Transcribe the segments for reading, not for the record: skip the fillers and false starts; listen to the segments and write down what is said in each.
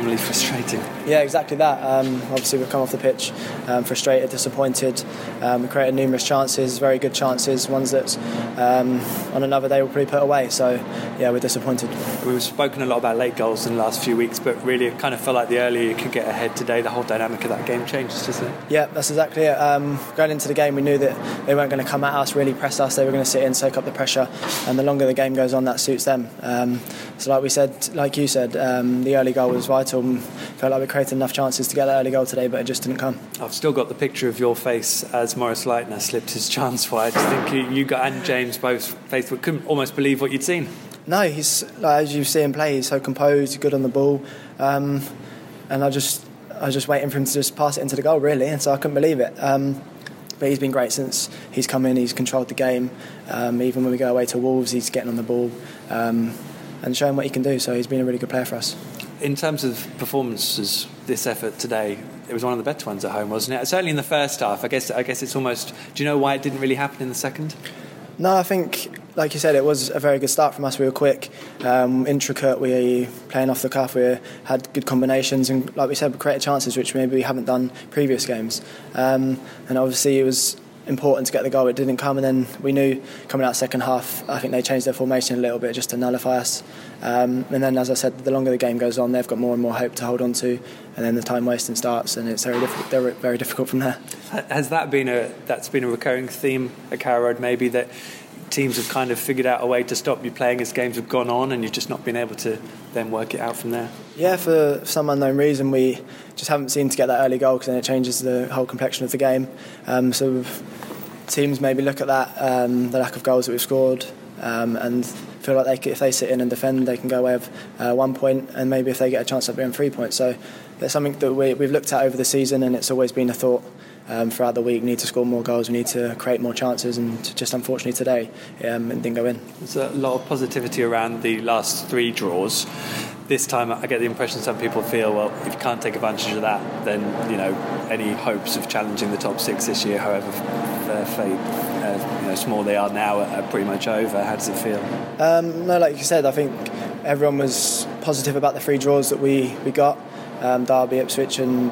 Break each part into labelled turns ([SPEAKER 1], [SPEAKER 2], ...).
[SPEAKER 1] normally frustrating.
[SPEAKER 2] Yeah, exactly that. Obviously, we've come off the pitch frustrated, disappointed. We created numerous chances, very good chances, ones that on another day we'll probably put away. So, yeah, we're disappointed.
[SPEAKER 1] We've spoken a lot about late goals in the last few weeks, but really it kind of felt like the earlier you could get ahead today, the whole dynamic of that game changes, doesn't it?
[SPEAKER 2] Yeah, that's exactly it. Going into the game, we knew that they weren't going to come at us, really press us. They were going to sit in, soak up the pressure, and the longer the game goes on, that suits them. So like you said, the early goal was vital. Felt like we created enough chances to get that early goal today, but it just didn't come.
[SPEAKER 1] I've still got the picture of your face as Maurice Leitner slipped his chance wide. I think you and James both couldn't almost believe what you'd seen. No,
[SPEAKER 2] he's as you see him play, he's so composed, good on the ball, and I was just waiting for him to just pass it into the goal, really, and so I couldn't believe it. But he's been great since he's come in. He's controlled the game. Even when we go away to Wolves, he's getting on the ball and showing what he can do. So he's been a really good player for us.
[SPEAKER 1] In terms of performances, this effort today, it was one of the better ones at home, wasn't it? Certainly in the first half. I guess it's almost. Do you know why it didn't really happen in the second?
[SPEAKER 2] No, I think, like you said, it was a very good start from us. We were quick, intricate, we were playing off the cuff, we had good combinations, and like we said, we created chances which maybe we haven't done previous games. And obviously it was important to get the goal. It didn't come, and then we knew coming out second half, I think they changed their formation a little bit just to nullify us. And then, as I said, the longer the game goes on, they've got more and more hope to hold on to, and then the time wasting starts, and it's very difficult from there.
[SPEAKER 1] Has that's been a recurring theme at Carrow Road, maybe, that teams have kind of figured out a way to stop you playing as games have gone on, and you've just not been able to then work it out from there? Yeah,
[SPEAKER 2] for some unknown reason we just haven't seemed to get that early goal, because then it changes the whole complexion of the game. So teams maybe look at that, the lack of goals that we've scored, and feel like if they sit in and defend, they can go away with 1 point, and maybe if they get a chance at being 3 points. So that's something that we've looked at over the season, and it's always been a thought throughout the week. We need to score more goals, we need to create more chances, and just unfortunately today it didn't go in.
[SPEAKER 1] There's a lot of positivity around the last 3 draws. This time I get the impression some people feel, well, if you can't take advantage of that, then any hopes of challenging the top 6 this year, however small they are now, are pretty much over. How does it feel?
[SPEAKER 2] No, like you said, I think everyone was positive about the 3 draws that we got. Derby, Ipswich and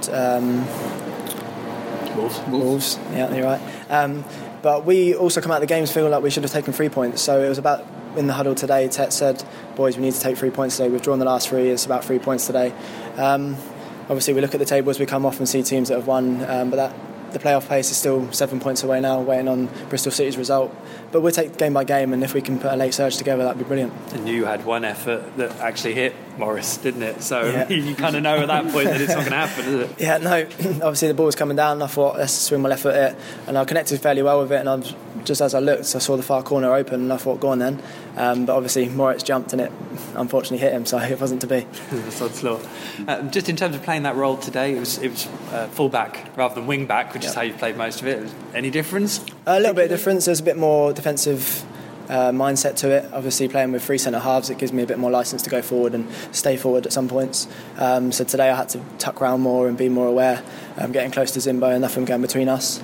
[SPEAKER 2] Wolves. Yeah, you're right. But we also come out of the games feeling like we should have taken 3 points. So it was about, in the huddle today, Tet said, boys, we need to take 3 points today. We've drawn the last 3, it's about 3 points today. Obviously we look at the table as we come off and see teams that have won, but the playoff pace is still 7 points away now, waiting on Bristol City's result. But we'll take game by game, and if we can put a late surge together, that'd be brilliant.
[SPEAKER 1] And you had one effort that actually hit Maurice, didn't it? So yeah. You kind of know at that point that it's not going to happen, is it?
[SPEAKER 2] Yeah, no. Obviously the ball was coming down, and I thought, let's swing my left foot at it, and I connected fairly well with it, and just as I looked, I saw the far corner open, and I thought, go on then. But obviously Moritz jumped, and it unfortunately hit him, so it wasn't to be.
[SPEAKER 1] Sod's law. Just in terms of playing that role today, it was full back rather than wing back, which is how you've played most of it. Any difference? A
[SPEAKER 2] little bit of difference. There's a bit more defensive mindset to it. Obviously playing with 3 centre halves, it gives me a bit more licence to go forward and stay forward at some points. So today I had to tuck round more and be more aware, getting close to Zimbo and nothing going between us.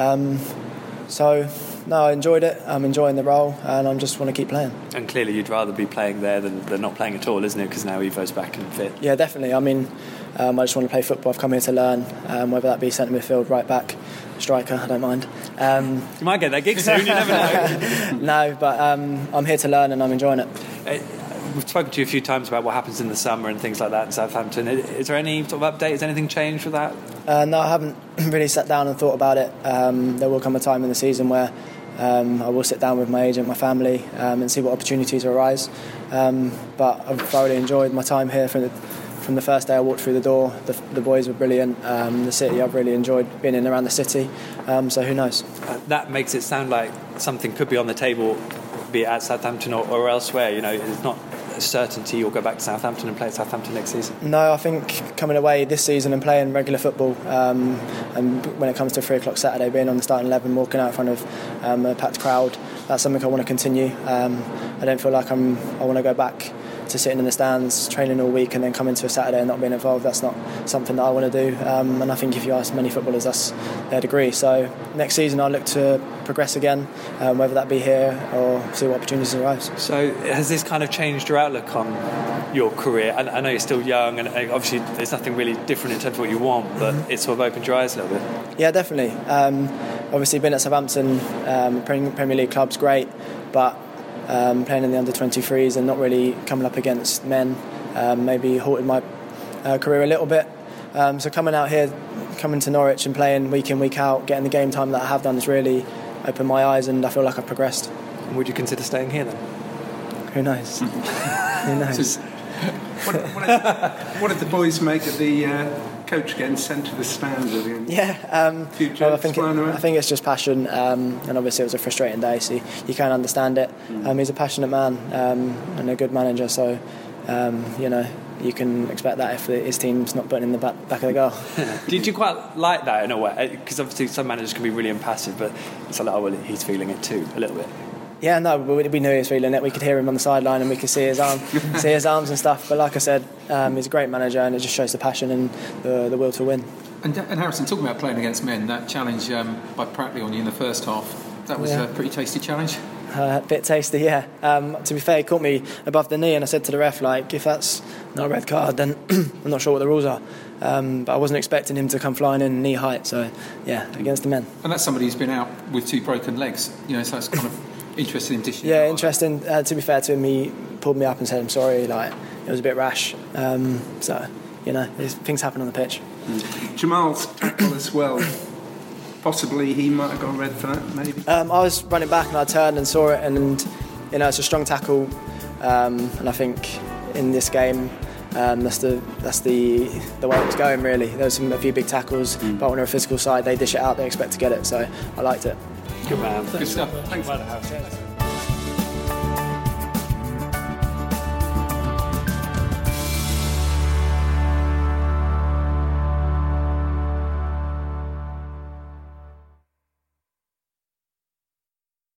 [SPEAKER 2] No, I enjoyed it. I'm enjoying the role, and I just want to keep playing.
[SPEAKER 1] And clearly you'd rather be playing there than not playing at all, isn't it? Because now Evo's back and fit.
[SPEAKER 2] Yeah, definitely. I mean, I just want to play football. I've come here to learn, whether that be centre midfield, right back, striker, I don't mind.
[SPEAKER 1] You might get that gig soon, you never know.
[SPEAKER 2] No, but I'm here to learn, and I'm enjoying it.
[SPEAKER 1] We've spoken to you a few times about what happens in the summer and things like that in Southampton. Is there any sort of update? Has anything changed with that?
[SPEAKER 2] No, I haven't really sat down and thought about it. There will come a time in the season where I will sit down with my agent, my family, and see what opportunities arise. But I've thoroughly enjoyed my time here from the first day I walked through the door. The boys were brilliant. The city, I've really enjoyed being in and around the city. So who knows?
[SPEAKER 1] That makes it sound like something could be on the table, be it at Southampton or elsewhere. It's not a certainty you'll go back to Southampton and play at Southampton next season.
[SPEAKER 2] No, I think coming away this season and playing regular football, and when it comes to 3 o'clock Saturday, being on the starting 11, walking out in front of a packed crowd, that's something I want to continue. I don't feel like I want to go back to sitting in the stands, training all week, and then coming to a Saturday and not being involved. That's not something that I want to do. And I think if you ask many footballers, that's their degree. So next season I'll look to progress again, whether that be here or see what opportunities arise.
[SPEAKER 1] So has this kind of changed your outlook on your career? I know you're still young, and obviously there's nothing really different in terms of what you want, but it's sort of opened your eyes a little bit.
[SPEAKER 2] Yeah, definitely. Obviously been at Southampton, Premier League club's great, but playing in the under-23s and not really coming up against men maybe halted my career a little bit. So coming out here, coming to Norwich and playing week in, week out, getting the game time that I have done has really opened my eyes, and I feel like I've progressed.
[SPEAKER 1] Would you consider staying here then?
[SPEAKER 2] Who knows? Who knows?
[SPEAKER 3] What did the boys make of the coach getting sent to the stands at the end?
[SPEAKER 2] Yeah, well, I think it's just passion, and obviously it was a frustrating day, so you can't understand it. He's a passionate man and a good manager, so you can expect that if his team's not putting in the back of the goal.
[SPEAKER 1] Did you quite like that in a way? Because obviously some managers can be really impassive, but it's like, oh well, he's feeling it too a little bit.
[SPEAKER 2] Yeah, no, we knew he was feeling it. We could hear him on the sideline, and we could see his arms and stuff. But like I said, he's a great manager, and it just shows the passion and the will to win.
[SPEAKER 4] And Harrison, talking about playing against men, that challenge by Pratley on you in the first half, that was a pretty tasty challenge.
[SPEAKER 2] A bit tasty, yeah. To be fair, he caught me above the knee, and I said to the ref, like, if that's not a red card, then I'm not sure what the rules are. But I wasn't expecting him to come flying in knee height, so yeah, against the men.
[SPEAKER 4] And that's somebody who's been out with 2 broken legs, so that's kind of interesting in addition.
[SPEAKER 2] Yeah, interesting. To be fair to him, he pulled me up and said, I'm sorry, like, it was a bit rash. So, things happen on the pitch.
[SPEAKER 3] Jamal's tackle as well. Possibly he might have gone red for that, maybe. I
[SPEAKER 2] was running back and I turned and saw it, and it's a strong tackle, and I think in this game that's the way it was going, really. There was a few big tackles, but on a physical side they dish it out, they expect to get it, so I liked it.
[SPEAKER 1] Good man.
[SPEAKER 4] Good stuff.
[SPEAKER 3] Thanks.